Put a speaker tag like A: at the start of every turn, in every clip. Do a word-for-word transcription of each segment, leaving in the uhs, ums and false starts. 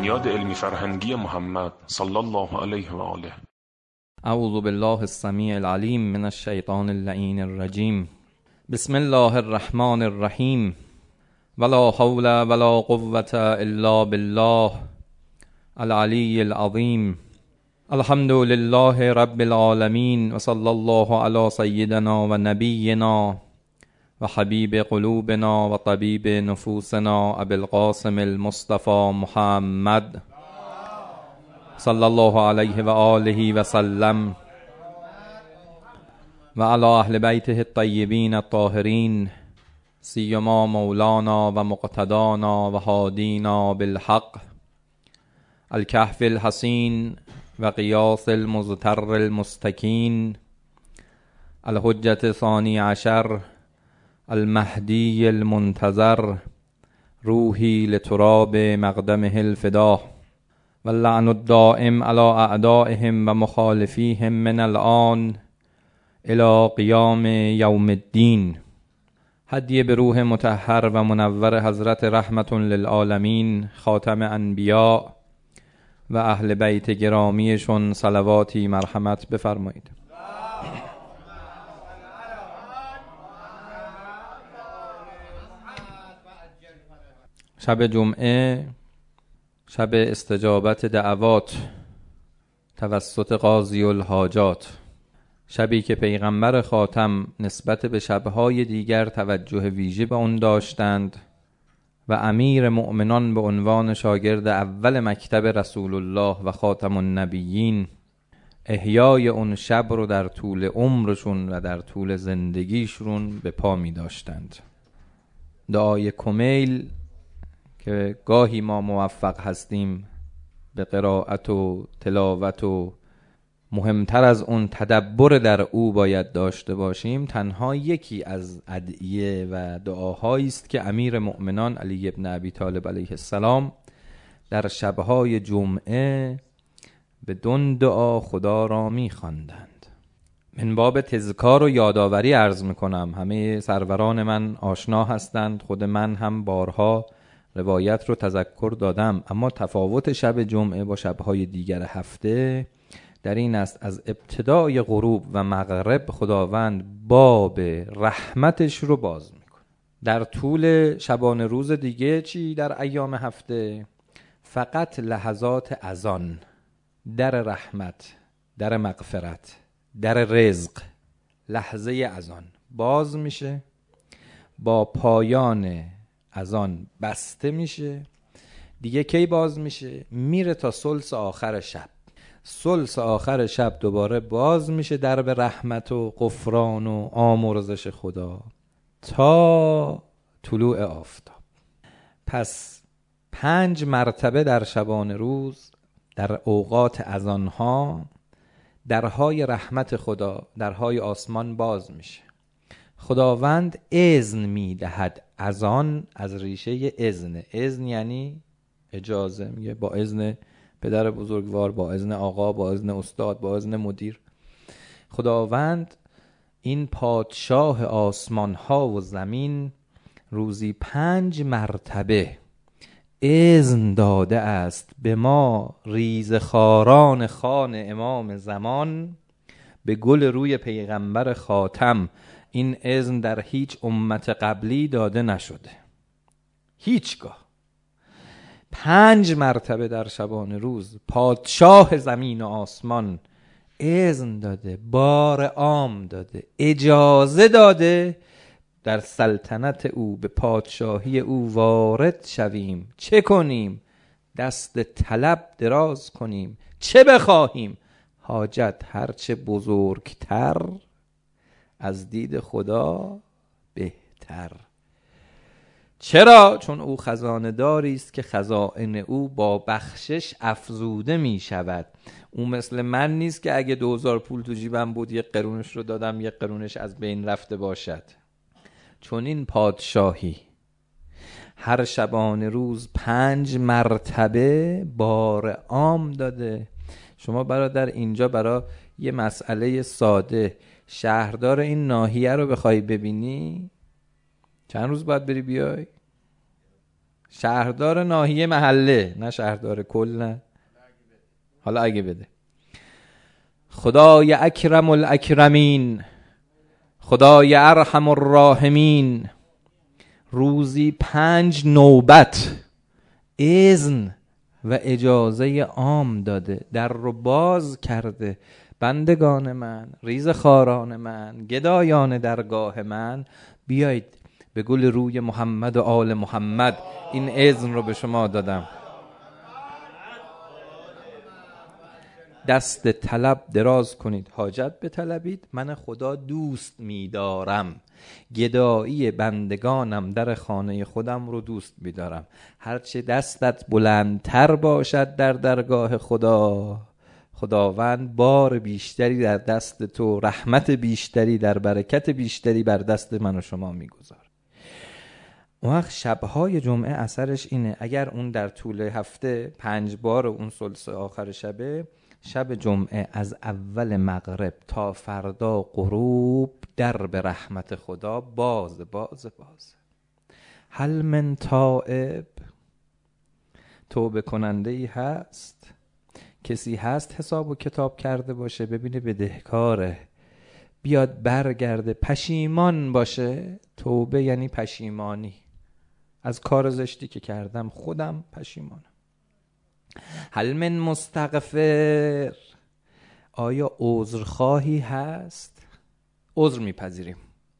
A: بنیاد علمی فرهنگی محمد صلی الله علیه و آله.
B: اعوذ بالله السمیع العلیم من الشیطان اللعین الرجیم. بسم الله الرحمن الرحیم. ولا حول ولا قوة الا بالله العلی العظیم. الحمد لله رب العالمین و صلی الله علی سیدنا و نبینا و حبیب قلوبنا و طبیب نفوسنا ابی القاسم المصطفى محمد صلی الله علیه و آله و سلم و علی اهل بیته الطیبین الطاهرین سیما مولانا و مقتدانا و هادینا بالحق الکهف الحسین و قیاس المزتر المستکین الحجة ثانی عشر المهدی المنتظر روحی لتراب مقدمه الفدا و اللعن الدائم علی اعدائهم و مخالفیهم من الآن الی قیام یوم الدین. هدیه به روح مطهر و منور حضرت رحمت للعالمین خاتم انبیاء و اهل بیت گرامیشون صلواتی مرحمت بفرمایید. شب جمعه شب استجابت دعوات توسط قاضی الحاجات، شبی که پیغمبر خاتم نسبت به شبهای دیگر توجه ویژه به اون داشتند و امیر مؤمنان به عنوان شاگرد اول مکتب رسول الله و خاتم النبیین احیای اون شب رو در طول عمرشون و در طول زندگیشون به پا می داشتند. دعای کمیل که گاهی ما موفق هستیم به قرائت و تلاوت و مهمتر از اون تدبر در او باید داشته باشیم، تنها یکی از ادعیه و دعاهایی است که امیر مؤمنان علی ابن ابی طالب علیه السلام در شبهای جمعه به دون دعا خدا را می خواندند. من باب تذکار و یادآوری عرض میکنم، همه سروران من آشنا هستند، خود من هم بارها روایت رو تذکر دادم، اما تفاوت شب جمعه با شبهای دیگر هفته در این است از ابتدای غروب و مغرب خداوند باب رحمتش رو باز میکنه. در طول شبانه روز دیگه چی؟ در ایام هفته فقط لحظات اذان، در رحمت، در مغفرت، در رزق، لحظه اذان باز میشه، با پایان اذان بسته میشه. دیگه کی باز میشه؟ میره تا ثلث آخر شب. ثلث آخر شب دوباره باز میشه درب رحمت و غفران و آمرزش خدا تا طلوع آفتاب. پس پنج مرتبه در شبانه روز در اوقات اذانها درهای رحمت خدا، درهای آسمان باز میشه. خداوند اذن میدهد. اذان از ریشه اذن، اذن یعنی اجازه، میگه با اذن پدر بزرگوار، با اذن آقا، با اذن استاد، با اذن مدیر. خداوند این پادشاه آسمان ها و زمین روزی پنج مرتبه اذن داده است به ما ریزخاران خان امام زمان، به گل روی پیغمبر خاتم. این اذن در هیچ امت قبلی داده نشده، هیچگاه. پنج مرتبه در شبانه روز پادشاه زمین و آسمان اذن داده، بار عام داده، اجازه داده در سلطنت او، به پادشاهی او وارد شویم. چه کنیم؟ دست طلب دراز کنیم. چه بخواهیم؟ حاجت هرچه بزرگتر از دید خدا بهتر. چرا؟ چون او خزانه داری است که خزائن او با بخشش افزوده می شود. او مثل من نیست که اگه دوزار پول تو جیبم بود یک قرونش رو دادم یک قرونش از بین رفته باشد. چون این پادشاهی هر شبانه روز پنج مرتبه بار عام داده. شما برادر اینجا برای یه مسئله ساده شهردار این ناحیه رو بخوای ببینی چند روز باید بری بیای؟ شهردار ناحیه محله، نه شهردار کل، نه. حالا اگه بده. خدای اکرم الاکرمین، خدای ارحم الراحمین، روزی پنج نوبت اذن و اجازه عام داده، در رو باز کرده. بندگان من، ریزخواران من، گدایان درگاه من، بیایید به گل روی محمد و آل محمد این اذن رو به شما دادم. دست طلب دراز کنید، حاجت بطلبید، من خدا دوست می‌دارم. گدایی بندگانم در خانه خودم رو دوست می‌دارم. هرچه دستت بلندتر باشد در درگاه خدا، خداوند بار بیشتری در دست تو، رحمت بیشتری در برکت بیشتری بر دست من و شما می‌گذاره. اون وقت شب‌های جمعه اثرش اینه، اگر اون در طول هفته پنج بار اون ثلث آخر شبه، شب جمعه از اول مغرب تا فردا غروب در به رحمت خدا باز باز باز. هل من تائب، توبه کننده ای هست؟ کسی هست حساب و کتاب کرده باشه، ببینه بدهکاره، بیاد برگرده، پشیمان باشه. توبه یعنی پشیمانی از کار زشتی که کردم، خودم پشیمانم. هل من مستغفر، آیا عذرخواهی هست؟ عذر میپذیریم.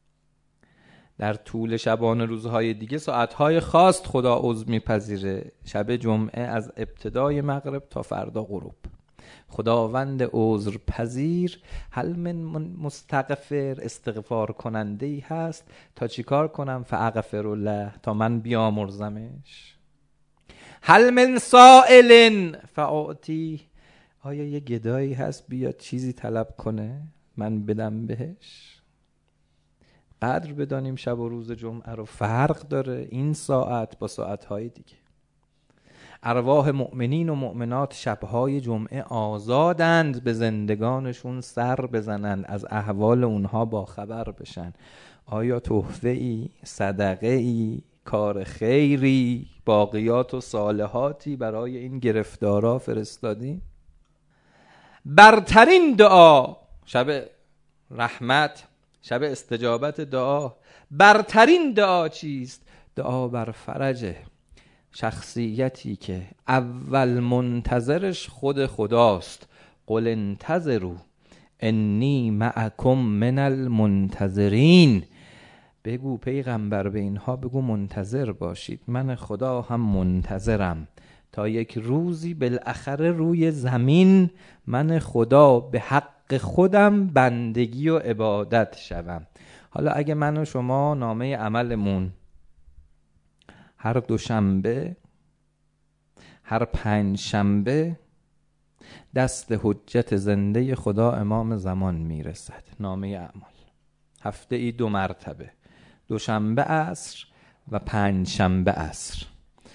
B: در طول شبانه روزهای دیگه ساعتهای خاص خدا عذر میپذیره. شب جمعه از ابتدای مغرب تا فردا غروب. خداوند عذر پذیر. هل من مستغفر، استغفار کننده ای هست تا چیکار کنم؟ فاغفر له، تا من بیامرزمش. هل من سائل فاعطی، آیا یه گدایی هست بیاد چیزی طلب کنه من بدم بهش؟ قدر بدانیم شب و روز جمعه رو. فرق داره این ساعت با ساعتهای دیگه. ارواح مؤمنین و مؤمنات شبهای جمعه آزادند به زندگانشون سر بزنند، از احوال اونها با خبر بشن. آیا تحفه ای، صدقه ای، کار خیری، باقیات و صالحاتی برای این گرفتارا فرستادی؟ برترین دعا شب رحمت، شب استجابت دعا، برترین دعا چیست؟ دعا بر فرجه. شخصیتی که اول منتظرش خود خداست. قل انتظروا انی معکم من المنتظرین. بگو پیغمبر به اینها بگو منتظر باشید، من خدا هم منتظرم تا یک روزی بالاخره روی زمین من خدا به حق خودم بندگی و عبادت شوم. حالا اگه من و شما نامه عملمون هر دوشنبه، هر پنج شنبه دست حجت زنده خدا امام زمان میرسد، نامه اعمال هفته ای دو مرتبه، دوشنبه عصر و پنج شنبه عصر.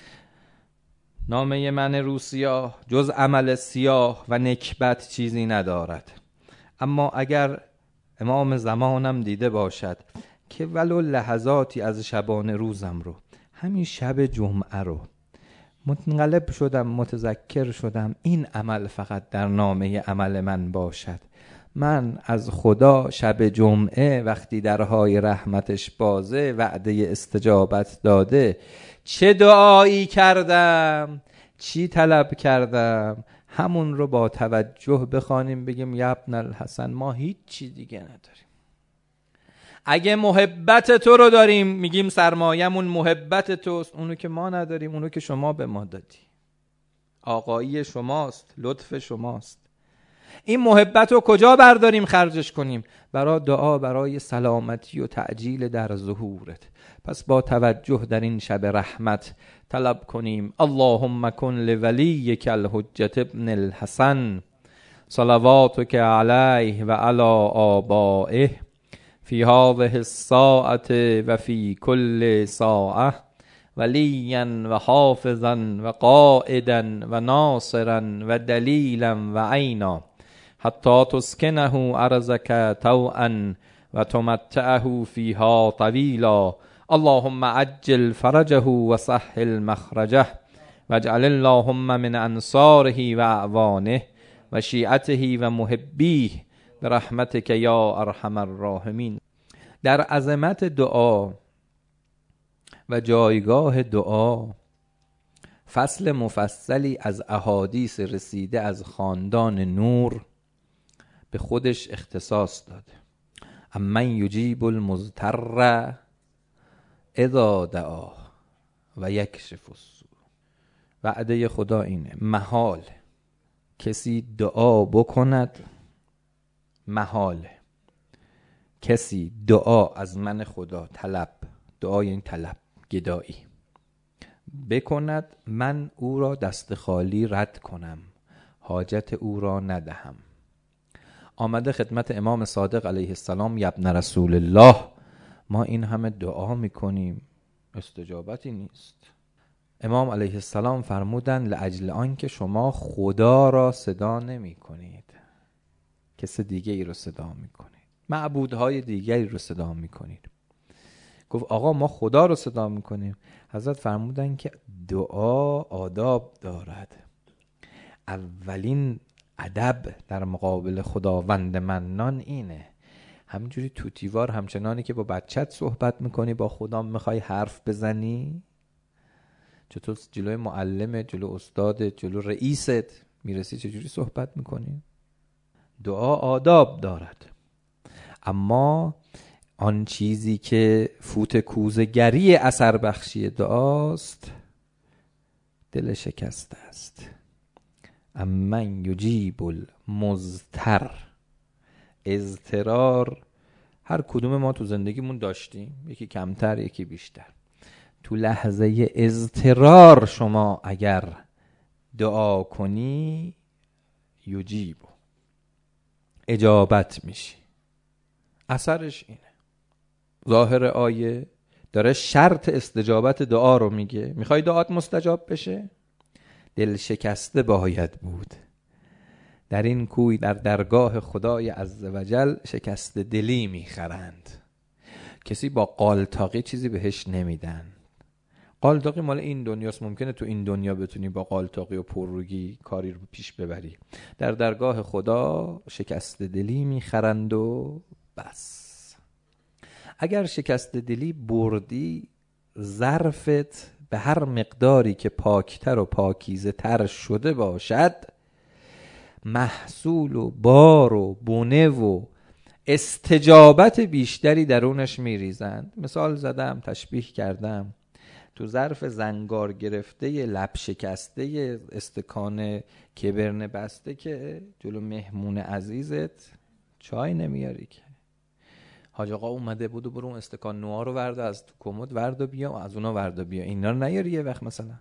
B: نامه من رو سیاه جز عمل سیاه و نکبت چیزی ندارد. اما اگر امام زمانم دیده باشد که ولو لحظاتی از شبانه روزم رو، همین شب جمعه رو منقلب شدم، متذکر شدم این عمل فقط در نامه عمل من باشد، من از خدا شب جمعه وقتی درهای رحمتش بازه، وعده استجابت داده، چه دعایی کردم، چی طلب کردم، همون رو با توجه بخوانیم، بگیم یا ابن الحسن ما هیچ چی دیگه نداریم. اگه محبت تو رو داریم میگیم سرمایمون محبت توست، اونو که ما نداریم اونو که شما به ما دادی، آقایی شماست، لطف شماست. این محبت رو کجا برداریم خرجش کنیم؟ برای دعا برای سلامتی و تعجیل در ظهورت. پس با توجه در این شب رحمت طلب کنیم اللهم کن لولیک الحجة ابن الحسن صلواتک علیه و علی آبائه فی هذه الساعة و فی کل ساعة ولیا و حافظا و قائدا و ناصرا و دلیلا و عینا حتی تسکنه ارضک طوعا و تمتعه فیها طویلا. اللهم عجل فرجه و سهل مخرجه واجعل اللهم من انصاره و اعوانه و شیعته و محبیه برحمتک یا ارحم الراحمین. در عظمت دعا و جایگاه دعا فصل مفصلی از احادیث رسیده از خاندان نور به خودش اختصاص داده. امن یجیب المضطر اذا دعا و یکشف السوء. وعده خدا اینه، محال کسی دعا بکند، محال کسی دعا از من خدا طلب، دعای این طلب گدایی بکند، من او را دست خالی رد کنم، حاجت او را ندهم. آمده خدمت امام صادق علیه السلام، یبن رسول الله، ما این همه دعا میکنیم استجابتی نیست. امام علیه السلام فرمودند لاجل آن که شما خدا را صدا نمی کنید، کس دیگه ای رو صدا می کنید، معبودهای دیگری رو صدا می کنید. گفت آقا ما خدا رو صدا می کنیم. حضرت فرمودند که دعا آداب دارد. اولین ادب در مقابل خداوند منان اینه. همینجوری توتیوار همچنانی که با بچت صحبت میکنی با خدا میخوای حرف بزنی، چطور جلوی معلم، جلو استاد، جلو رئیست میرسی چجوری صحبت میکنی؟ دعا آداب دارد. اما آن چیزی که فوت کوزگری اثر بخشی دعاست دل شکسته است. امن یجیب المضطر. اضطرار هر کدوم ما تو زندگیمون داشتیم، یکی کمتر یکی بیشتر. تو لحظه اضطرار شما اگر دعا کنی یجیب، اجابت میشی. اثرش اینه. ظاهر آیه داره شرط استجابت دعا رو میگه. میخوای دعات مستجاب بشه؟ دل شکسته باید بود. در این کوی در درگاه خدای عزوجل شکسته دلی میخرند. کسی با قالتاقی چیزی بهش نمیدن. قالتاقی مال این دنیاست. ممکنه تو این دنیا بتونی با قالتاقی و پرروگی کاری رو پیش ببری. در درگاه خدا شکسته دلی میخرند و بس. اگر شکسته دلی بردی، ظرفت به هر مقداری که پاکتر و پاکیزه تر شده باشد، محصول و بار و بونه و استجابت بیشتری درونش میریزند. مثال زدم، تشبیه کردم. تو ظرف زنگار گرفته، لب شکسته، استکان کبرنه بسته که جلو مهمون عزیزت چای نمیاری که. حاج آقا اومده بود و برو اون استکان نوها رو ورد از تو کمد ورد و بیا، از اونا ورد و بیا، اینا رو نیاری یه وقت. مثلا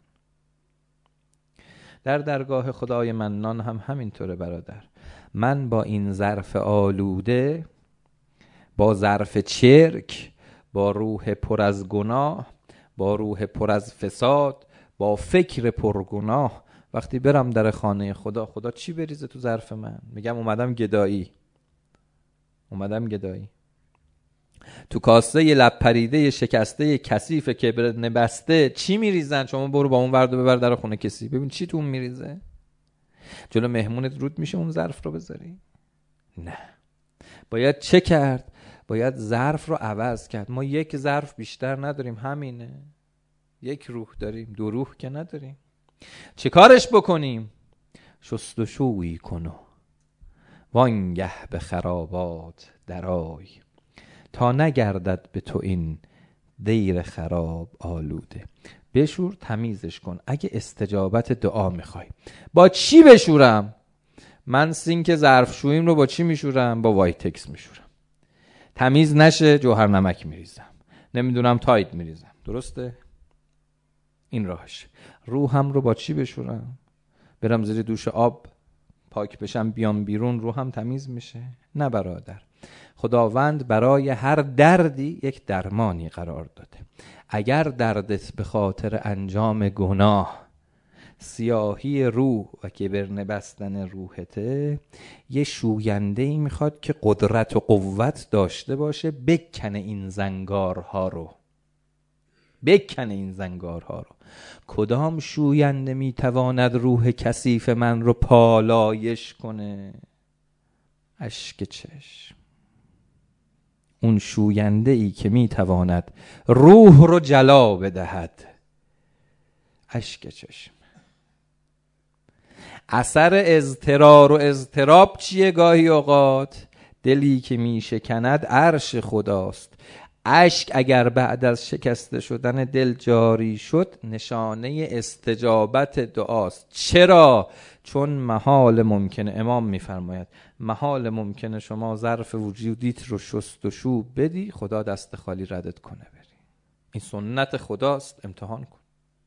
B: در درگاه خدای منان هم همینطوره برادر. من با این ظرف آلوده، با ظرف چرک، با روح پر از گناه، با روح پر از فساد، با فکر پرگناه، وقتی برم در خانه خدا، خدا چی بریزه تو ظرف من؟ میگم اومدم گدایی، اومدم گدایی. تو کاسه ی لب پریده شکسته کثیف کبرنه بسته چی میریزن؟ شما برو با اون ورد و ببر در خونه کسی، ببین چی تو اون میریزه. جلو مهمونت رود میشه اون ظرف رو بذاری؟ نه. باید چه کرد؟ باید ظرف رو عوض کرد. ما یک ظرف بیشتر نداریم، همینه. یک روح داریم، دو روح که نداریم. چه کارش بکنیم؟ شست و شویی کنو وانگه به خرابات درای، تا نگردد به تو این دیر خراب آلوده. بشور، تمیزش کن. اگه استجابت دعا میخوای، با چی بشورم؟ من سینک ظرفشوییم رو با چی میشورم؟ با وایتکس میشورم. تمیز نشه جوهر نمک میریزم، نمیدونم تاید میریزم. درسته؟ این راهش. روحم رو با چی بشورم؟ برم زیر دوش آب پاک بشم بیام بیرون روحم تمیز میشه؟ نه برادر. خداوند برای هر دردی یک درمانی قرار داده. اگر دردت به خاطر انجام گناه، سیاهی روح و کبرنه بستن روحته، یه شوینده‌ای میخواد که قدرت و قوت داشته باشه بکنه این زنگارها رو. بکنه این زنگارها رو. کدام شوینده میتواند روح کثیف من رو پالایش کنه؟ اشک چشم. اون شوینده ای که میتواند روح رو جلا بدهد. اشک چشم. اثر اضطرار و اضطراب چیه؟ گاهی اوقات دلی که میشکند عرش خداست. اشک اگر بعد از شکسته شدن دل جاری شد نشانه استجابت دعاست. چرا؟ چون محال ممکنه، امام میفرماید محال ممکنه شما ظرف وجودیت رو شست و شو بدی خدا دست خالی ردت کنه بری. این سنت خداست، امتحان کن.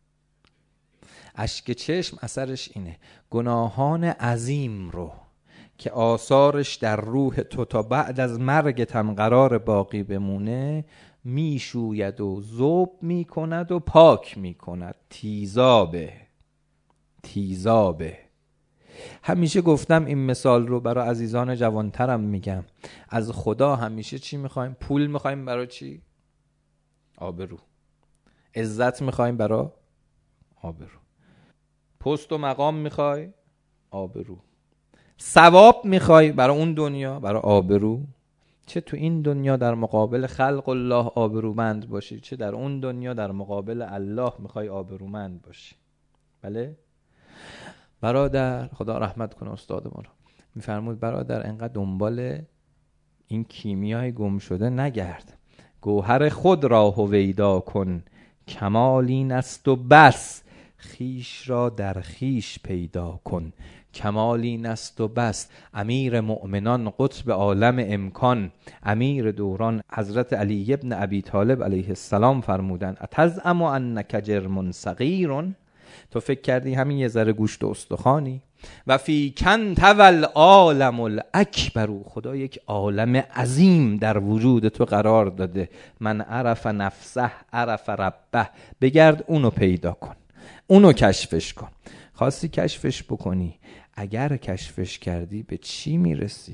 B: اشک چشم اثرش اینه، گناهان عظیم رو که آثارش در روح تو تا بعد از مرگت هم قرار باقی بمونه میشوید و ذوب میکند و پاک میکند. تیزابه تیزابه. همیشه گفتم این مثال رو برای عزیزان جوانترم میگم. از خدا همیشه چی میخوایم؟ پول میخوایم برای چی؟ آبرو. عزت میخوایم برای آبرو. پست و مقام میخوای؟ آبرو. ثواب میخوای برای اون دنیا؟ برای آبرو. چه تو این دنیا در مقابل خلق الله آبرومند باشی، چه در اون دنیا در مقابل الله میخوای آبرومند باشی. بله؟ برادر، خدا رحمت کنه استاد ما رو، میفرمود برادر انقدر دنبال این کیمیای گم شده نگرد، گوهر خود را هویدا کن، کمال این است و بس، خیش را در خیش پیدا کن. کمال این است و بس. امیر مؤمنان قطب عالم امکان، امیر دوران حضرت علی ابن ابی طالب علیه السلام فرمودن اتزعم انک جرم صغیر؟ تو فکر کردی همین یه ذره گوشت و استخوانی؟ و فی کن تول عالم الاکبر، خدا یک عالم عظیم در وجود تو قرار داده. من عرف نفسه عرف ربه، بگرد اونو پیدا کن، اونو کشفش کن. خواستی کشفش بکنی، اگر کشفش کردی به چی میرسی؟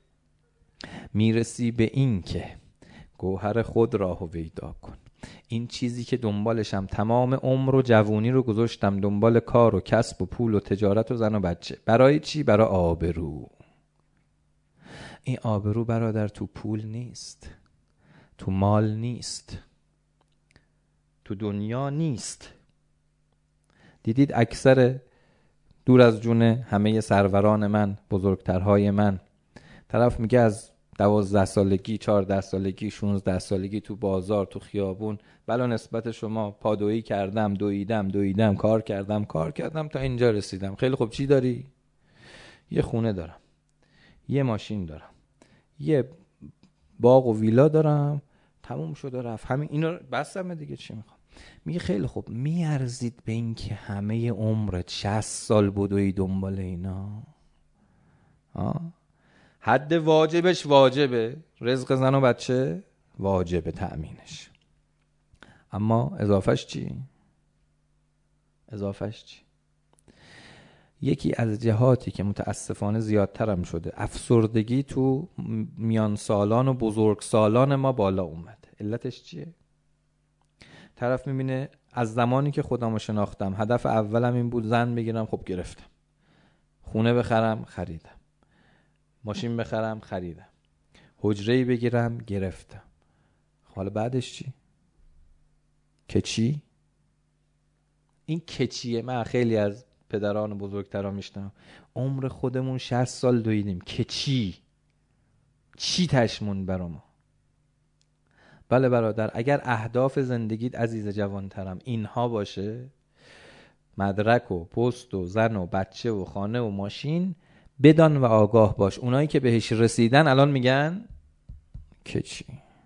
B: میرسی به این که گوهر خود را هویدا کن. این چیزی که دنبالشم تمام عمر و جوونی رو گذاشتم، دنبال کار و کسب و پول و تجارت و زن و بچه. برای چی؟ برای آبرو. این آبرو برادر تو پول نیست، تو مال نیست، تو دنیا نیست. دیدید اکثر دور از جون همه سروران من، بزرگترهای من، طرف میگه از دوازده سالگی، چهارده سالگی، شانزده سالگی تو بازار، تو خیابون، بلا نسبت شما پادویی کردم، دویدم دویدم، کار کردم کار کردم تا اینجا رسیدم. خیلی خوب، چی داری؟ یه خونه دارم، یه ماشین دارم، یه باغ و ویلا دارم، تموم شده رفت، همین اینو بستم دیگه، چی میخوام؟ میگه خیلی خوب، میارزید به این که همه عمرت شصت سال بدوی دنبال اینا؟ ها؟ حد واجبش واجبه، رزق زن و بچه واجبه تأمینش، اما اضافهش چی؟ اضافهش چی؟ یکی از جهاتی که متاسفانه زیادترم شده، افسردگی تو میان سالان و بزرگ سالان ما بالا اومد. علتش چیه؟ طرف میبینه از زمانی که خودمو شناختم هدف اولم این بود زن بگیرم، خب گرفتم. خونه بخرم، خریدم. ماشین بخرم، خریدم. حجره‌ای بگیرم، گرفتم. حالا بعدش چی؟ کچی؟ این کچیه. من خیلی از پدران بزرگتران میشنم عمر خودمون شصت سال دویدیم، کچی؟ چی تشمون برا ما؟ بله برادر، اگر اهداف زندگیت عزیز جوانترم اینها باشه، مدرک و پست و زن و بچه و خانه و ماشین، بدان و آگاه باش اونایی که بهش رسیدن الان میگن که چی.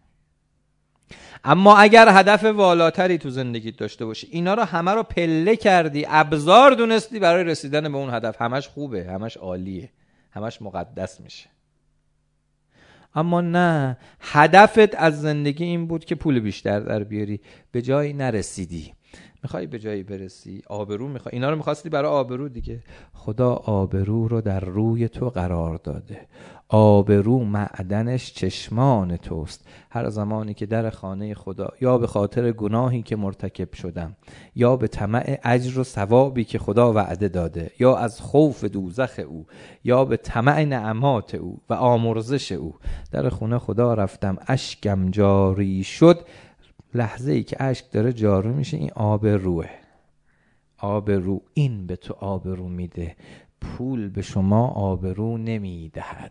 B: اما اگر هدف والاتری تو زندگیت داشته باشی، اینا رو همه رو پله کردی، ابزار دونستی برای رسیدن به اون هدف، همش خوبه، همش عالیه، همش مقدس میشه. اما نه، هدفت از زندگی این بود که پول بیشتر در بیاری، به جایی نرسیدی. میخوای به جایی برسی، آبرو میخوای، اینا رو میخواستی برای آبرو دیگه. خدا آبرو رو در روی تو قرار داده. آبرو معدنش چشمان توست. هر زمانی که در خانه خدا یا به خاطر گناهی که مرتکب شدم، یا به طمع اجر و ثوابی که خدا وعده داده، یا از خوف دوزخ او، یا به طمع نعمات او و آمرزش او در خونه خدا رفتم، اشکم جاری شد. لحظه ای که اشک داره جاری میشه، این آب روه. آب رو، این به تو آب رو میده. پول به شما آب رو نمیدهد.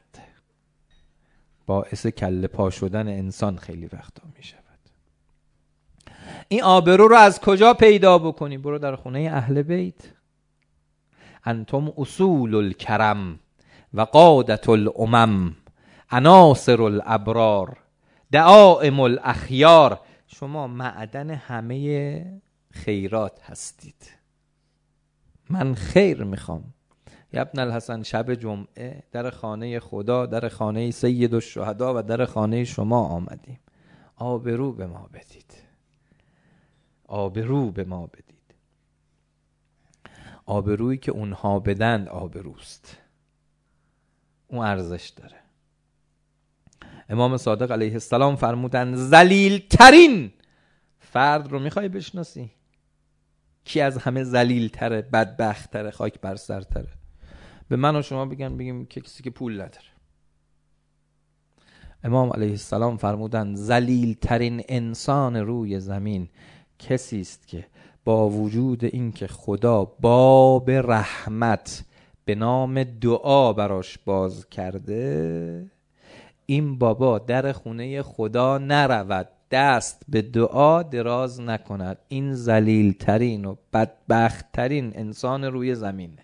B: باعث کله پا شدن انسان خیلی وقتا میشود. این آب رو رو از کجا پیدا بکنی؟ برو در خونه اهل بیت. انتم اصول الکرم و قادة الامم، عناصر الابرار، دعائم الاخیار. شما معدن همه خیرات هستید. من خیر میخوام. ابن الحسن شب جمعه در خانه خدا، در خانه سید الشهدا و در خانه شما آمدیم. آبرو به ما بدید. آبرو به ما بدید. آبرویی که اونها بدند آبروست. اون ارزش داره. امام صادق علیه السلام فرمودن ذلیل ترین فرد رو میخوای بشناسی؟ کی از همه ذلیل تره، بدبخت تره، خاک بر سر تره؟ به من و شما بگن، بگیم که کسی که پول نداره. امام علیه السلام فرمودن ذلیل ترین انسان روی زمین کسی است که با وجود اینکه خدا باب رحمت به نام دعا براش باز کرده، این بابا در خونه خدا نرود، دست به دعا دراز نکند. این ذلیل ترین و بدبخت ترین انسان روی زمینه.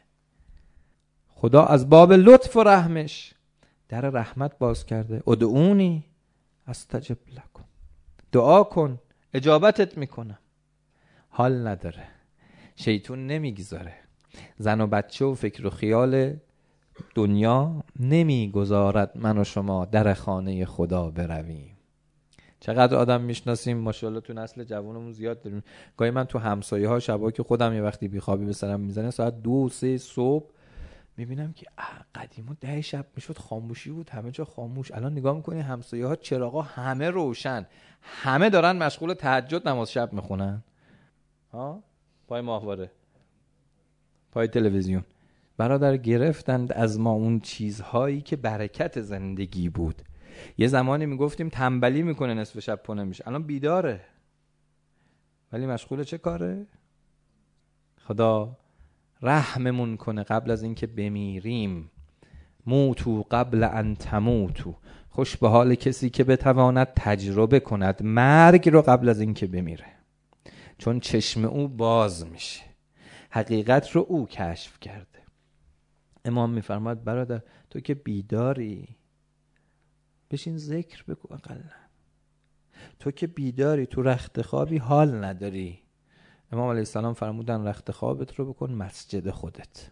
B: خدا از باب لطف و رحمش در رحمت باز کرده. ادعونی استجب لکم، دعا کن اجابتت میکنم. حال نداره، شیطون نمیگذاره، زن و بچه و فکر و خیال دنیا نمیگذارد من و شما در خانه خدا برویم. چقدر آدم میشناسیم ماشاءالله تو نسل جوانمون زیاد داریم. گاهی من تو همسایه ها شبا که خودم یه وقتی بیخوابی به سرم میزنه، ساعت دو سه صبح میبینم که قدیما ده شب میشد خاموشی بود، همه جا خاموش. الان نگاه میکنی همسایه ها چراغا همه روشن، همه دارن مشغول تهجد نماز شب میخونن، ها پای ماهواره، پای تلویزیون. برادر گرفتند از ما اون چیزهایی که برکت زندگی بود. یه زمانی میگفتیم تنبلی میکنه نصف شب پونه میشه، الان بیداره ولی مشغول چه کاره؟ خدا رحممون کنه قبل از اینکه بمیریم. موتو قبل ان تموتو. خوش به حال کسی که بتواند تجربه کند مرگ رو قبل از اینکه بمیره، چون چشم او باز میشه، حقیقت رو او کشف کرده. امام میفرماد برادر تو که بیداری بشین ذکر بکن اقلا. تو که بیداری تو رخت خوابی حال نداری، امام علیه السلام فرمودن رخت خوابت رو بکن مسجد خودت.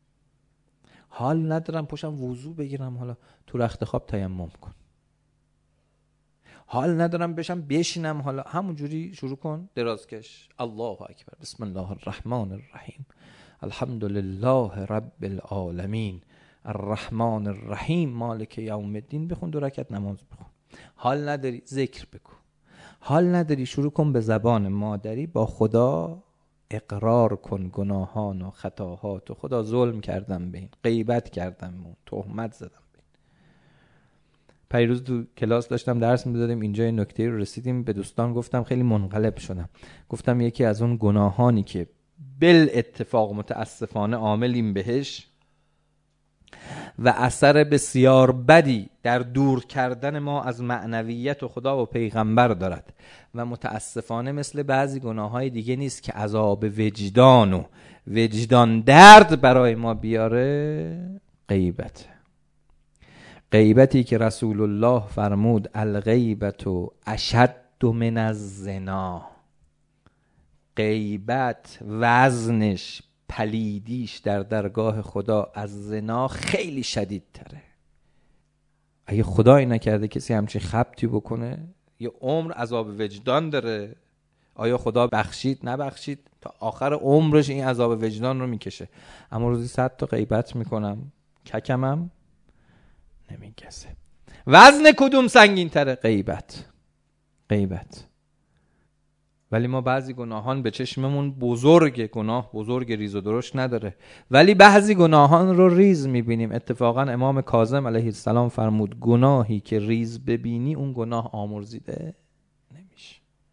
B: حال ندارم پاشم وضو بگیرم، حالا تو رخت خواب تیمم کن. حال ندارم بشم بشینم، حالا همونجوری شروع کن درازکش. الله اکبر، بسم الله الرحمن الرحیم، الحمد لله رب العالمین، الرحمن الرحیم، مالک یوم الدین. بخون دو رکعت نماز بخون. حال نداری ذکر بکن. حال نداری شروع کن به زبان مادری با خدا اقرار کن گناهان و خطاهات و خدا ظلم کردم به این، غیبت کردم به اون، تهمت زدم به این. پیروز تو کلاس داشتم درس میدادیم، اینجا یه نکته رو رسیدیم، به دوستان گفتم خیلی منقلب شدم. گفتم یکی از اون گناهانی که بل اتفاق متاسفانه عاملیم بهش و اثر بسیار بدی در دور کردن ما از معنویت و خدا و پیغمبر دارد و متاسفانه مثل بعضی گناههای دیگه نیست که عذاب وجدان و وجدان درد برای ما بیاره. غیبت، غیبتی که رسول الله فرمود الغیبت اشد من الزنا. غیبت وزنش، پلیدیش در درگاه خدا از زنا خیلی شدید تره. اگه خدایی نکرده کسی همچین خبطی بکنه یه عمر عذاب وجدان داره. آیا خدا بخشید نبخشید؟ تا آخر عمرش این عذاب وجدان رو میکشه. اما روزی صد تا غیبت میکنم، ککمم نمیگسه. وزن کدوم سنگین تره؟ غیبت. غیبت. ولی ما بعضی گناهان به چشممون بزرگ، گناه بزرگ ریز و درشت نداره، ولی بعضی گناهان رو ریز میبینیم. اتفاقا امام کاظم علیه السلام فرمود گناهی که ریز ببینی اون گناه آمرزیده نمیشه.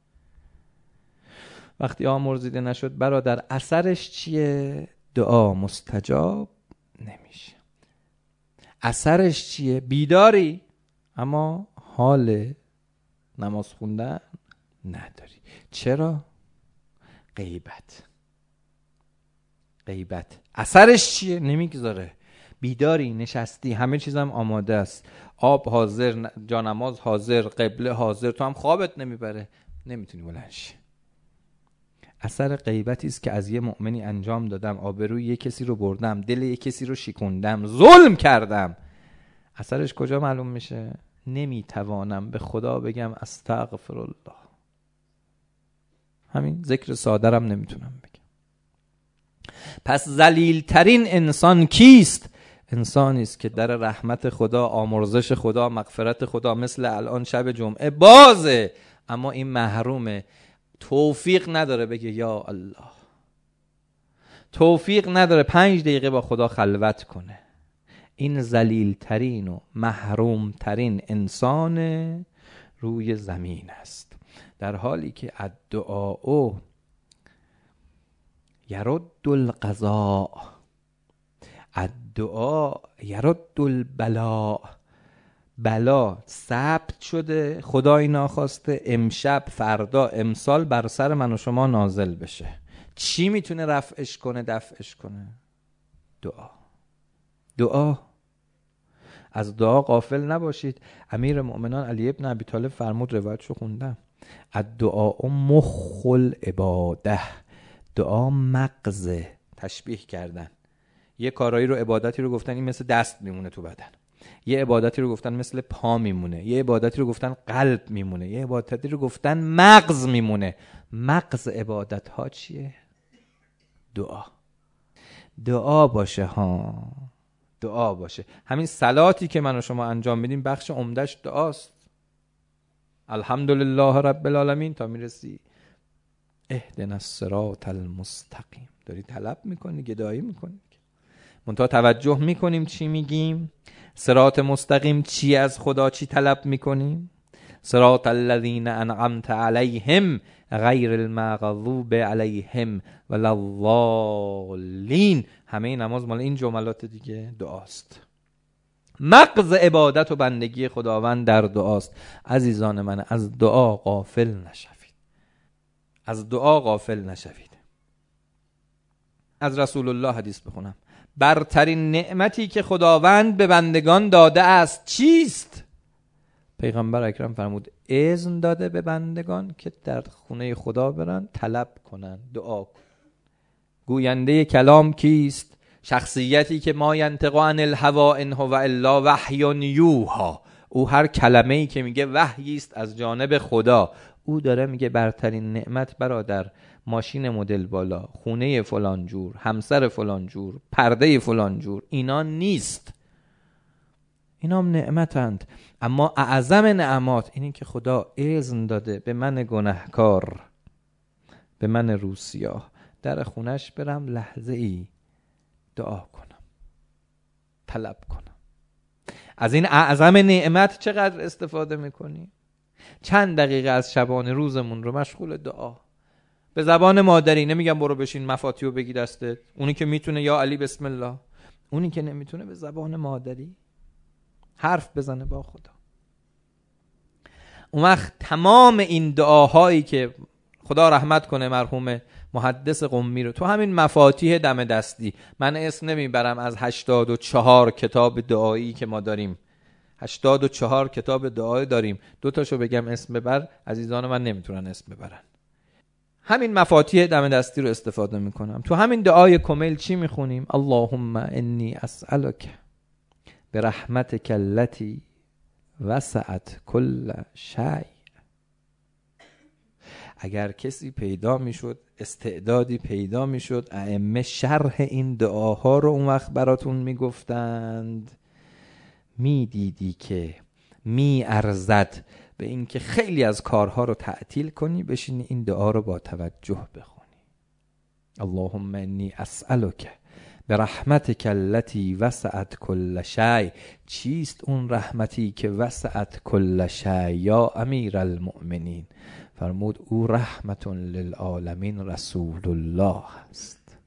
B: وقتی آمرزیده نشد برادر، اثرش چیه؟ دعا مستجاب نمیشه. اثرش چیه؟ بیداری اما حال نماز خوندن نداری. چرا؟ غیبت. غیبت اثرش چیه؟ نمیگذاره. بیداری، نشستی، همه چیزم آماده است، آب حاضر، جانماز حاضر، قبله حاضر، تو هم خوابت نمیبره، نمیتونی بلند شی. اثر غیبتی است که از یه مؤمنی انجام دادم، آبروی یه کسی رو بردم، دل یه کسی رو شکوندم، ظلم کردم. اثرش کجا معلوم میشه؟ نمیتوانم به خدا بگم استغفر الله. همین ذکر سادرم نمیتونم بگم. پس ذلیل ترین انسان کیست؟ انسانی است که در رحمت خدا، آمرزش خدا، مغفرت خدا مثل الان شب جمعه بازه، اما این محرومه، توفیق نداره بگه یا الله، توفیق نداره پنج دقیقه با خدا خلوت کنه. این ذلیل ترین و محروم ترین انسان روی زمین است، در حالی که الدعاء یرد القضاء، الدعاء یرد البلاء. بلا ثبت شده، خدای ناخواسته امشب، فردا، امسال بر سر من و شما نازل بشه. چی میتونه رفعش کنه، دفعش کنه؟ دعا. دعا. از دعا غافل نباشید. امیر مؤمنان علی ابن ابی طالب فرمود، روایتشو خوندم، الدعاء مخ العباده. دعا مغز. تشبیه کردن یه کارایی رو، عبادتی رو گفتن این مثل دست میمونه تو بدن، یه عبادتی رو گفتن مثل پا میمونه، یه عبادتی رو گفتن قلب میمونه، یه عبادتی رو گفتن مغز میمونه. مغز عبادت ها چیه؟ دعا. دعا باشه ها، دعا باشه. همین صلاتی که من و شما انجام میدیم بخش عمدش دعاست. الحمدلله رب العالمین تا میرسی اهدنا الصراط المستقیم، داری طلب میکنی، گدایی میکنی. منتها توجه میکنیم چی میگیم؟ صراط مستقیم چی از خدا چی طلب میکنیم؟ صراط الذین انعمت علیهم غیر المغضوب علیهم ولا الضالین. همه نماز مال این جملات دیگه دعاست. مغز عبادت و بندگی خداوند در دعاست. عزیزان من، از دعا غافل نشوید، از دعا غافل نشوید. از رسول الله حدیث بخونم، برترین نعمتی که خداوند به بندگان داده است چیست؟ پیغمبر اکرم فرمود اذن داده به بندگان که در خونه خدا برن طلب کنن، دعا کنن. گوینده کلام کیست؟ شخصیتی که ما ینطق عن الهوی ان هو الا وحی یوحی. او هر کلمه‌ای که میگه وحی است از جانب خدا. او داره میگه برترین نعمت برادر ماشین مدل بالا، خونه فلان جور، همسر فلان جور، پرده فلان جور، اینا نیست. اینا هم نعمتند. اما اعظم نعمات اینه که خدا اذن داده به من گناهکار، به من روسیاه، در خونش برم لحظه ای دعا کنم، طلب کنم. از این اعظم نعمت چقدر استفاده میکنی؟ چند دقیقه از شبانه روزمون رو مشغول دعا. به زبان مادری، نمیگم برو بشین مفاتیحو بگی دستت، اونی که میتونه یا علی بسم الله، اونی که نمیتونه به زبان مادری حرف بزنه با خدا. اون وقت تمام این دعاهایی که خدا رحمت کنه مرحوم محدث قمی رو، تو همین مفاتیح دم دستی، من اسم نمیبرم از هشتاد و چهار کتاب دعایی که ما داریم، هشتاد و چهار کتاب دعایی داریم، دو تاشو بگم اسم ببر، عزیزان من نمیتونن اسم ببرن. همین مفاتیح دم دستی رو استفاده میکنم. تو همین دعای کمیل چی میخونیم؟ اللهم انی اسألک برحمتک التی وسعت کل شیء اگر کسی پیدا میشد، استعدادی پیدا میشد، ائمه شرح این دعاها رو اون وقت براتون میگفتند، میدیدی که میارزد به این که خیلی از کارها رو تعطیل کنی، بشینی این دعا رو با توجه بخونی. اللهم انی اسألک برحمتک التي وسعت كل شیء. چیست اون رحمتی که وسعت كل شیء یا امیر المؤمنین؟ فرمود او رحمت للعالمین رسول الله است.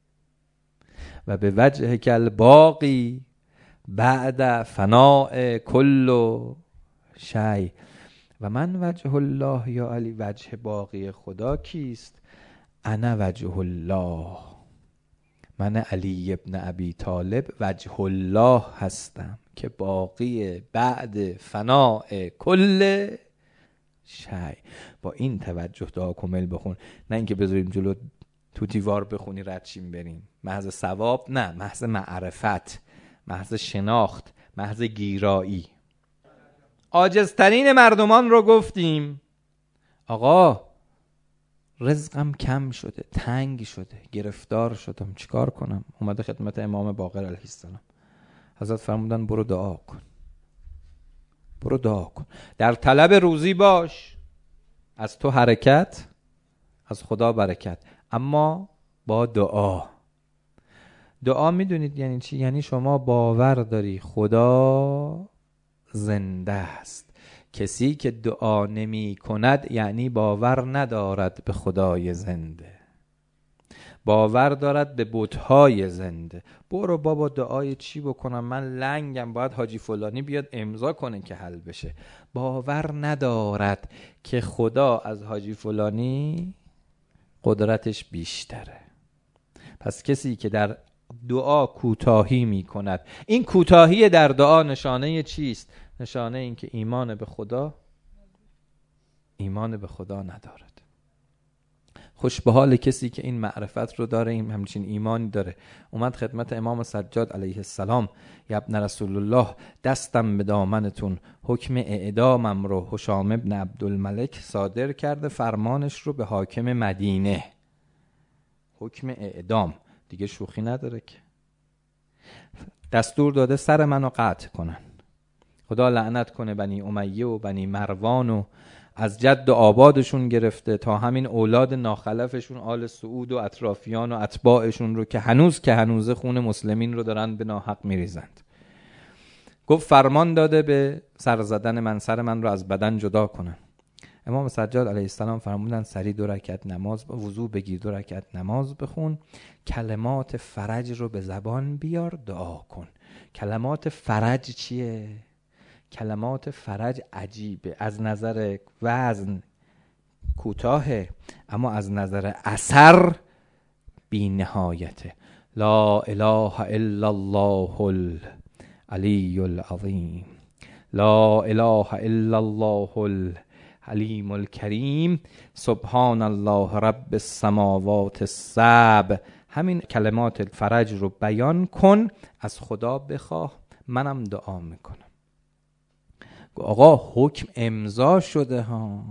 B: و به وجه کل باقی بعد فناء کل شیء. و من وجه الله یا علی، وجه باقی خدا کیست؟ انا وجه الله، من علی ابن ابی طالب وجه الله هستم که باقی بعد فناء کل شیء. با این توجه دعا کامل بخون، نه اینکه بذاریم جلو تو دیوار بخونی ردشیم بریم. محض ثواب نه، محض معرفت، محض شناخت، محض گیرایی. عاجزترین مردمان رو گفتیم آقا رزقم کم شده، تنگ شده، گرفتار شدم، چیکار کنم؟ اومده خدمت امام باقر علیه السلام. حضرت فرمودن برو دعا کن، برو دعا کن، در طلب روزی باش، از تو حرکت، از خدا برکت، اما با دعا. دعا میدونید یعنی چی؟ یعنی شما باور داری خدا زنده است. کسی که دعا نمی کند یعنی باور ندارد به خدای زنده، باور دارد به بت‌های زنده. برو بابا دعای چی بکنم، من لنگم، باید حاجی فلانی بیاد امضا کنه که حل بشه. باور ندارد که خدا از حاجی فلانی قدرتش بیشتره. پس کسی که در دعا کوتاهی می کند، این کوتاهی در دعا نشانه چیست؟ نشانه این که ایمان به خدا ایمان به خدا ندارد. خوش به حال کسی که این معرفت رو داره، این همچین ایمانی داره. اومد خدمت امام سجاد علیه السلام، یا ابن رسول الله دستم به دامنتون، حکم اعدامم رو هشام ابن عبدالملک صادر کرده، فرمانش رو به حاکم مدینه. حکم اعدام دیگه شوخی نداره که. دستور داده سر منو قطع کنن. خدا لعنت کنه بنی امیه و بنی مروان و از جد و آبادشون گرفته تا همین اولاد ناخلفشون، آل سعود و اطرافیان و اتباعشون رو که هنوز که هنوز خون مسلمین رو دارن به ناحق میریزند. گفت فرمان داده به سر زدن من، سر من رو از بدن جدا کنن. امام سجاد علیه السلام فرمودن سری دو رکعت نماز، وضو بگیر، دو رکعت نماز بخون، کلمات فرج رو به زبان بیار، دعا کن. کلمات فرج چیه؟ کلمات فرج عجیبه، از نظر وزن کوتاهه اما از نظر اثر بی نهایته. لا اله الا الله العلی العظیم، لا اله الا الله الحلیم الکریم، سبحان الله رب السماوات السبع. همین کلمات فرج رو بیان کن، از خدا بخواه، منم دعا میکنم. آقا حکم امضا شده ها.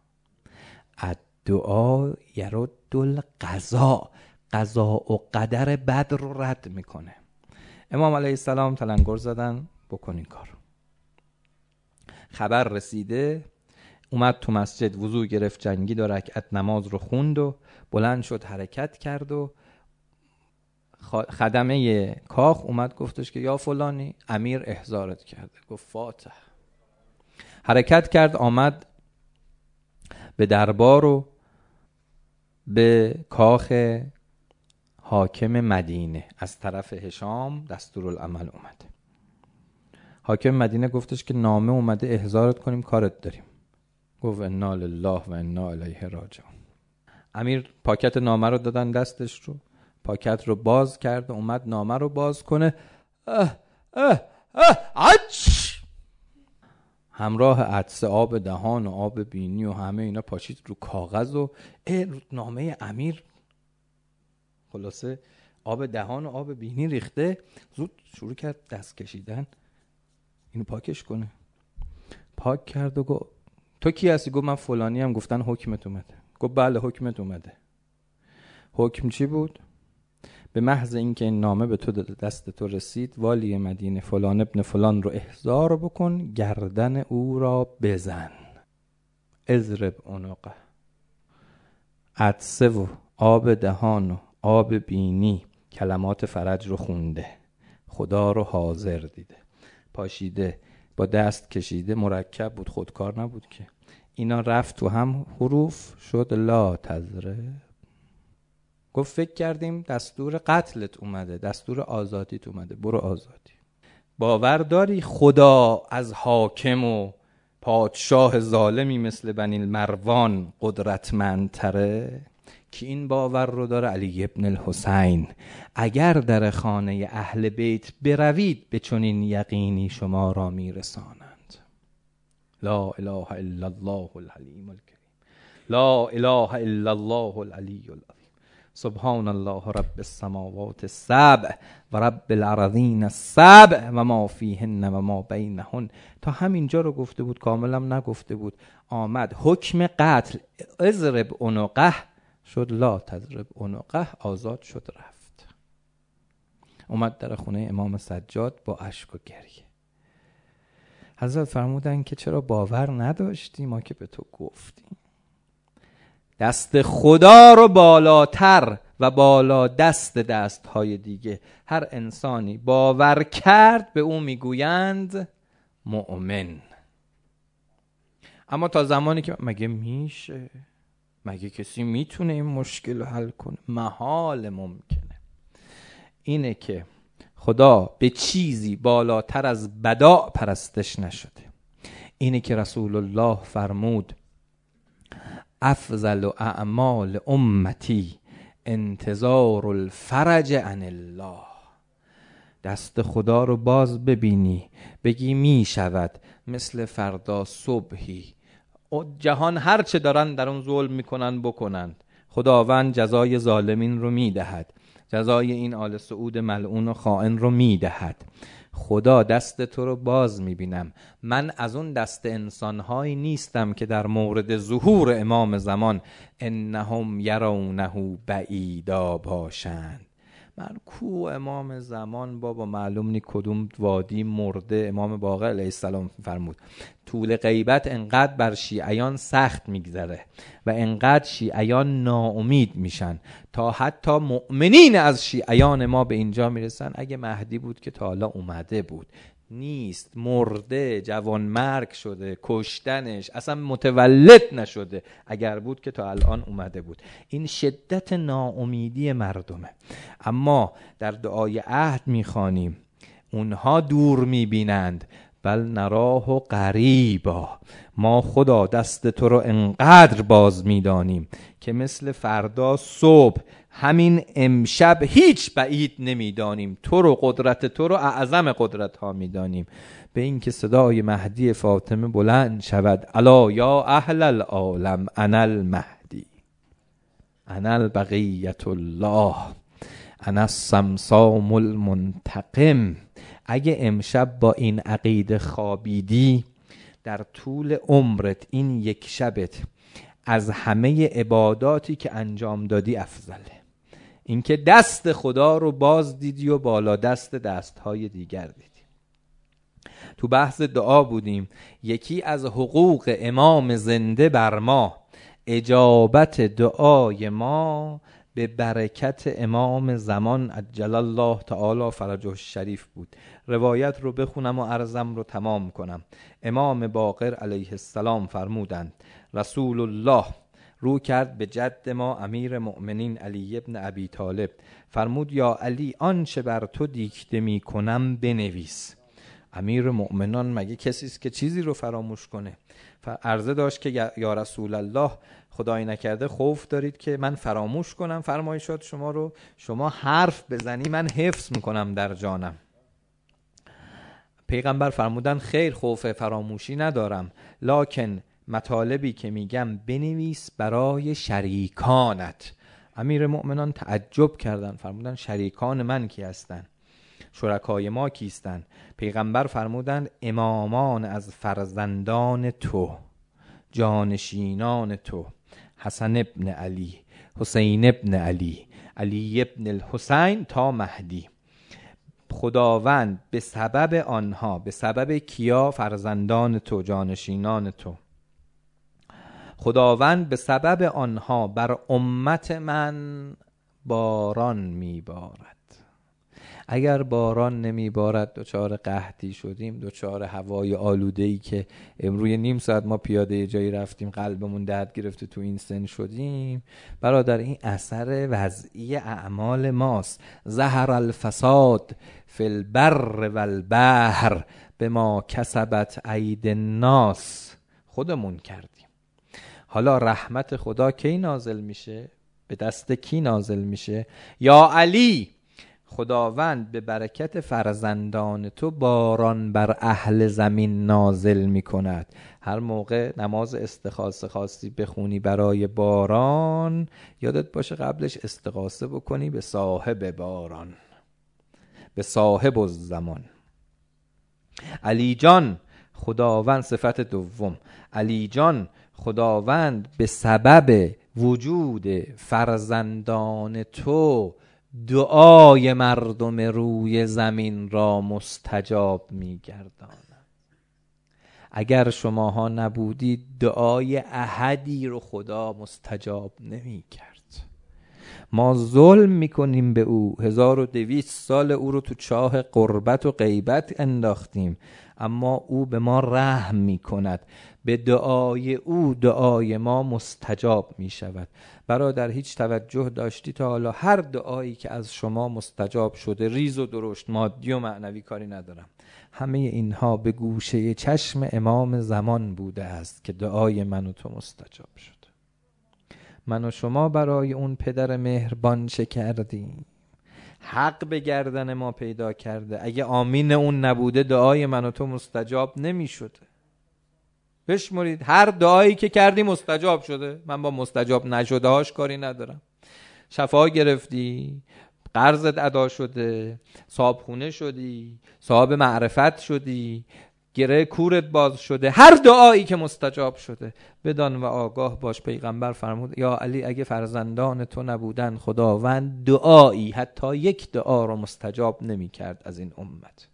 B: الدعا یرد القضا، قضا و قدر بد رو رد میکنه. امام علیه السلام تلنگر زدن بکن این کار. خبر رسیده، اومد تو مسجد، وضو گرفت، جنگی دو رکعت نماز رو خوند و بلند شد حرکت کرد و خدمه کاخ اومد گفتش که یا فلانی امیر احضارت کرده. گفت فاتح. حرکت کرد، آمد به دربار و به کاخ حاکم مدینه. از طرف هشام دستورالعمل اومد. حاکم مدینه گفتش که نامه اومده احضارت کنیم، کارت داریم. گفت انا لله و انا الیه راجعون. امیر پاکت نامه رو دادن دستش رو، پاکت رو باز کرد، اومد نامه رو باز کنه. اه اه اه عج همراه عطسه آب دهان و آب بینی و همه اینا پاشید رو کاغذ و نامه امیر. خلاصه آب دهان و آب بینی ریخته، زود شروع کرد دست کشیدن اینو پاکش کنه. پاک کرد و گفت تو کی هستی؟ گفت من فلانی هم. گفتن حکمت اومده. گفت بله حکمت اومده. حکم چی بود؟ به محض اینکه این نامه به تو دست تو رسید، والی مدینه فلان ابن فلان رو احضار بکن، گردن او را بزن، اضرب عنقه. عطسه و آب دهان و آب بینی کلمات فرج رو خونده، خدا رو حاضر دیده، پاشیده با دست کشیده، مرکب بود خودکار نبود که، اینا رفت تو هم حروف شد لا تضرب. گفت فکر کردیم دستور قتلت اومده، دستور آزادیت اومده، برو آزادی. باور داری خدا از حاکم و پادشاه ظالمی مثل بنی المروان قدرتمندتره؟ که این باور رو داره علی ابن الحسین، اگر در خانه اهل بیت بروید به چنین یقینی شما را میرسانند. لا اله الا الله الحلیم الکریم، لا اله الا الله العلی العظیم، سبحان الله رب السماوات السبع و رب الارضین السبع و ما فیهن و ما بینهن. تا همینجا رو گفته بود، کاملا نگفته بود. آمد حکم قتل، اضرب عنقه شد لا تضرب عنقه، آزاد شد رفت. اومد در خونه امام سجاد با اشک و گریه. حضرت فرمودن که چرا باور نداشتی؟ ما که به تو گفتیم. دست خدا رو بالاتر و بالا دست دستهای دیگه هر انسانی باور کرد به او میگویند مؤمن. اما تا زمانی که مگه میشه؟ مگه کسی میتونه این مشکل رو حل کنه؟ محال ممکنه. اینه که خدا به چیزی بالاتر از بداع پرستش نشده. اینه که رسول الله فرمود افضل اعمال امتی انتظار الفرج عن الله. دست خدا رو باز ببینی بگی می شود مثل فردا صبحی، جهان هر چه دارن در اون ظلم میکنن بکنند، خداوند جزای ظالمین رو میدهد، جزای این آل سعود ملعون و خائن رو میدهد. خدا دست تو رو باز میبینم. من از اون دست انسانهایی نیستم که در مورد ظهور امام زمان انهم یرونه بعیدا باشند. من کو امام زمان بابا معلوم نی کدوم وادی مرده. امام باقر علیه السلام فرمود طول غیبت انقدر بر شیعیان سخت میگذره و انقدر شیعیان ناامید میشن تا حتی مؤمنین از شیعیان ما به اینجا میرسن اگه مهدی بود که تا حالا اومده بود. نیست، مرده، جوان مرگ شده، کشتنش، اصلا متولد نشده. اگر بود که تا الان اومده بود. این شدت ناامیدی مردمه. اما در دعای عهد میخوانیم اونها دور میبینند بل نراه و قریبا، ما خدا دست تو رو انقدر باز میدانیم که مثل فردا صبح، همین امشب هیچ بعید نمیدانیم. تو رو، قدرت تو رو اعظم قدرت ها میدانیم. به این که صدای مهدی فاطمه بلند شود الا یا اهل العالم انا المهدی انا البقیت الله انا الصمصام المنتقم. اگه امشب با این عقیده خوابیدی، در طول عمرت این یک شبت از همه عباداتی که انجام دادی افضله. اینکه دست خدا رو باز دیدی و بالا دست دستهای دیگر دیدی. تو بحث دعا بودیم. یکی از حقوق امام زنده بر ما اجابت دعای ما به برکت امام زمان عجل الله تعالی فرجه الشریف بود. روایت رو بخونم و عرضم رو تمام کنم. امام باقر علیه السلام فرمودند رسول الله رو کرد به جد ما امیر مؤمنین علی ابن ابی طالب، فرمود یا علی آنچه بر تو دیکته می کنم بنویس. امیر مؤمنان مگه کسی است که چیزی رو فراموش کنه؟ عرضه داشت که یا رسول الله خدای نکرده خوف دارید که من فراموش کنم فرمایشات شما رو، شما حرف بزنی من حفظ میکنم در جانم. پیغمبر فرمودن خیر، خوف فراموشی ندارم، لکن مطالبی که میگم بنویس برای شریکانت. امیر مؤمنان تعجب کردن، فرمودن شریکان من کی هستن؟ شرکای ما کیستن؟ پیغمبر فرمودند امامان از فرزندان تو، جانشینان تو، حسن ابن علی، حسین ابن علی، علی ابن الحسین تا مهدی. خداوند به سبب آنها، به سبب کیا؟ فرزندان تو، جانشینان تو. خداوند به سبب آنها بر امت من باران میبارد. اگر باران نمیبارد، دوچار قحطی شدیم، دوچار هوای آلوده‌ای که امروی نیم ساعت ما پیاده جایی رفتیم قلبمون درد گرفته تو این سن شدیم، برادر این اثر وضعی اعمال ماست. ظهر الفساد فی البر والبحر بما کسبت ایدی الناس. خودمون کردیم. حالا رحمت خدا کی نازل میشه؟ به دست کی نازل میشه؟ یا علی، خداوند به برکت فرزندان تو باران بر اهل زمین نازل می کند. هر موقع نماز استخاصه خواستی بخونی برای باران، یادت باشه قبلش استغاثه بکنی به صاحب باران، به صاحب الزمان. علی جان خداوند، صفت دوم، علی جان خداوند به سبب وجود فرزندان تو دعای مردم روی زمین را مستجاب می گرداند. اگر شماها نبودید دعای احدی رو خدا مستجاب نمی کرد. ما ظلم می کنیم به او، هزار و دویست سال او رو تو چاه غربت و غیبت انداختیم، اما او به ما رحم می کند. به دعای او دعای ما مستجاب می شود. برادر هیچ توجه داشتی تا حالا هر دعایی که از شما مستجاب شده، ریز و درشت، مادی و معنوی کاری ندارم، همه اینها به گوشه چشم امام زمان بوده است که دعای من و تو مستجاب شد. من و شما برای اون پدر مهربان چه کردیم؟ حق به گردن ما پیدا کرده. اگه آمین اون نبوده دعای من و تو مستجاب نمی شده. بشمرید هر دعایی که کردی مستجاب شده. من با مستجاب نشده هاش کاری ندارم. شفا گرفتی، قرضت ادا شده، صاحب شدی، صاحب معرفت شدی، گره کورت باز شده، هر دعایی که مستجاب شده بدان و آگاه باش. پیغمبر فرمود یا علی اگه فرزندان تو نبودن خداوند دعایی، حتی یک دعا رو مستجاب نمی کرد از این امت.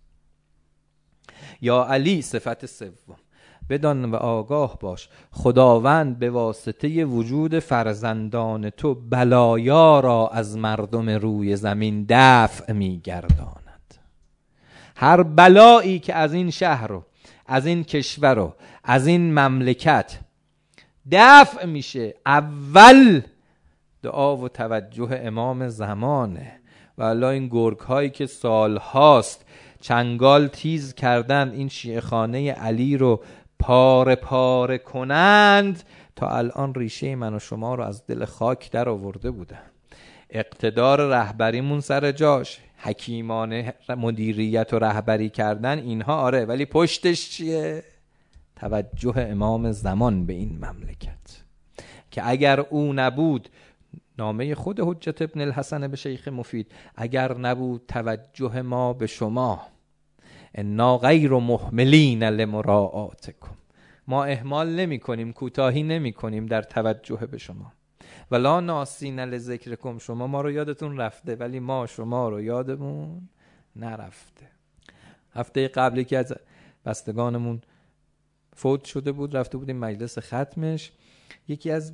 B: یا علی صفت سوم، بدان و آگاه باش خداوند به واسطه وجود فرزندان تو بلایا را از مردم روی زمین دفع می گرداند. هر بلایی که از این شهر رو، از این کشور رو، از این مملکت دفع میشه، اول دعا و توجه امام زمانه. و الله این گرگ هایی که سال هاست چنگال تیز کردن این شیعه خانه علی رو پاره پاره کنند، تا الان ریشه من و شما رو از دل خاک در آورده بودن. اقتدار رهبریمون سر جاش، حکیمانه مدیریت و رهبری کردن اینها آره، ولی پشتش چیه؟ توجه امام زمان به این مملکت، که اگر او نبود، نامه خود حجت ابن الحسن به شیخ مفید، اگر نبود توجه ما به شما، انا غیر مهملین لمراعاتکم، ما اهمال نمی کنیم، کوتاهی نمی کنیم در توجه به شما. ولا ناسین لذکرکم، شما ما رو یادتون رفته ولی ما شما رو یادمون نرفته. هفته قبلی که از بستگانمون فوت شده بود، رفته بودیم مجلس ختمش. یکی از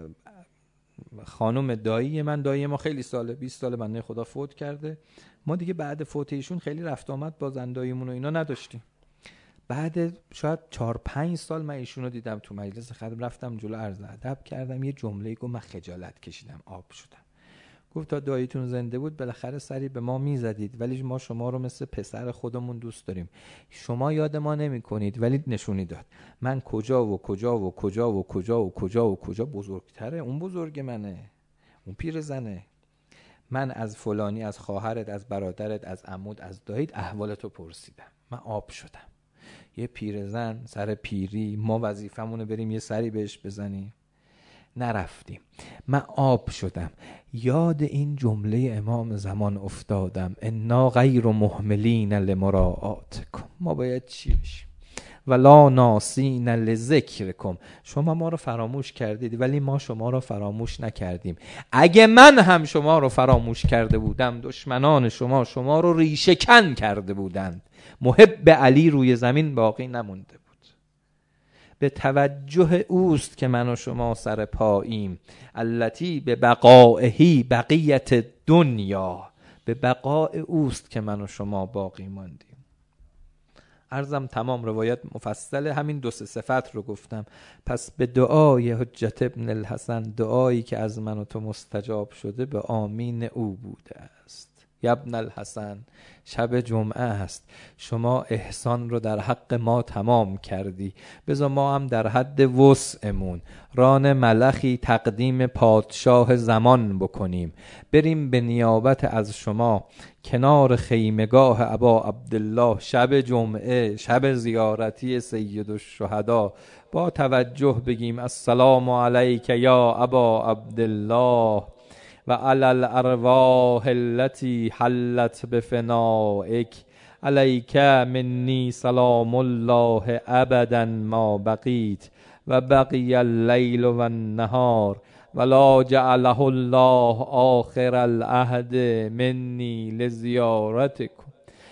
B: خانم دایی من، دایی ما خیلی ساله، بیست سال بنده خدا فوت کرده. ما دیگه بعد فوت ایشون خیلی رفت آمد با زنداییمون و اینا نداشتیم. بعد شاید چهار پنج سال من ایشونو دیدم تو مجلس ختم، رفتم جلو عرض ادب کردم، یه جمله گفت، من خجالت کشیدم، آب شدم. گفت تا داییتون زنده بود بالاخره سری به ما میزدید، ولی ما شما رو مثل پسر خودمون دوست داریم. شما یاد ما نمی کنید ولی نشونی داد. من کجا و کجا و کجا و کجا و کجا و کجا بزرگتره، اون بزرگ منه، اون پیر زنه. من از فلانی، از خواهرت، از برادرت، از عمود، از داییت احوالتو پرسیدم. من آب شدم. یه پیرزن سر پیری، ما وظیفمونه بریم یه سری بهش بزنیم، نرفتیم. من آب شدم. یاد این جمله امام زمان افتادم، انا غیر مهملین لمراعاتکم. ما باید چی بشیم؟ ولا ناسین لذکرکم. شما ما رو فراموش کردید ولی ما شما رو فراموش نکردیم. اگه من هم شما رو فراموش کرده بودم، دشمنان شما شما رو ریشه کن کرده بودند. محب علی روی زمین باقی نمونده بود. به توجه اوست که من و شما سر پاییم. التی به بقائهی بقیت دنیا، به بقاء اوست که من و شما باقی ماندیم. عرضم تمام، روایت مفصله، همین دو سه صفت رو گفتم. پس به دعای حجت ابن الحسن، دعایی که از من و تو مستجاب شده، به آمین او بوده است. یا ابن الحسن، شب جمعه است، شما احسان رو در حق ما تمام کردی، بذار ما هم در حد وسعمون ران ملخی تقدیم پادشاه زمان بکنیم، بریم به نیابت از شما کنار خیمگاه ابا عبدالله شب جمعه، شب زیارتی سید الشهدا، با توجه بگیم السلام علیک یا ابا عبدالله و علی الارواح التي حلت بفنائک، علیک منی سلام الله ابدا ما بقیت و بقی اللیل و النهار ولا جعله الله آخر العهد منی لزیارتکم.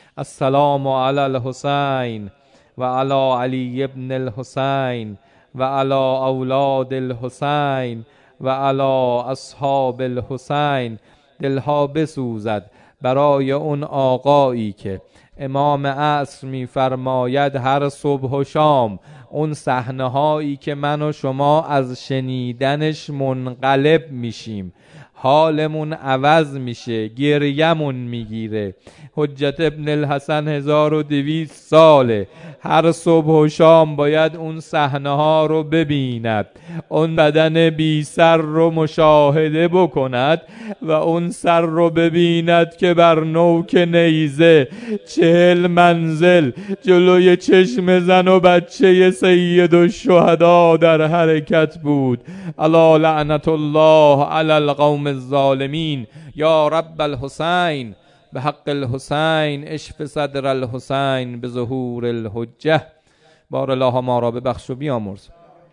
B: السلام علی الحسین و علی علی ابن الحسین و علی اولاد الحسین و علی اصحاب الحسین. دلها بسوزد برای اون آقایی که امام عصر می فرماید هر صبح و شام اون صحنه هایی که من و شما از شنیدنش منقلب میشیم، حالمون عوض میشه، گریمون میگیره. حجت ابن الحسن هزار و دویست ساله، هر صبح و شام باید اون صحنه ها رو ببیند، اون بدن بی سر رو مشاهده بکند و اون سر رو ببیند که بر نوک نیزه چهل منزل جلوی چشم زن و بچه سید الشهدا در حرکت بود. الا لعنت الله علی القوم الظالمین. یا رب الحسین به حق الحسین اشف صدر الحسین به ظهور الحجه. بار الله ما را ببخش و بیامرز،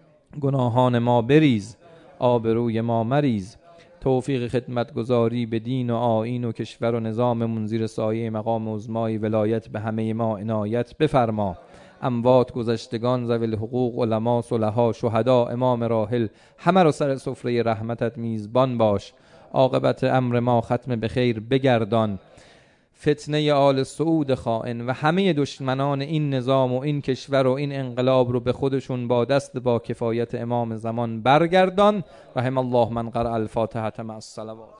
B: گناهان ما بریز، آبروی ما مریز، توفیق خدمتگزاری به دین و آیین و کشور و نظام منزیر سایه مقام عظمای ولایت به همه ما عنایت بفرما. اموات، گذشتگان، ذوی الحقوق، علما، صلحا، شهدا، امام راحل، همه رو سر سفره رحمتت میزبان باش. عاقبت امر ما ختم به خیر بگردان. فتنه آل سعود خائن و همه دشمنان این نظام و این کشور و این انقلاب رو به خودشون با دست با کفایت امام زمان برگردان. رحم الله من قرأ الفاتحه مع الصلوات.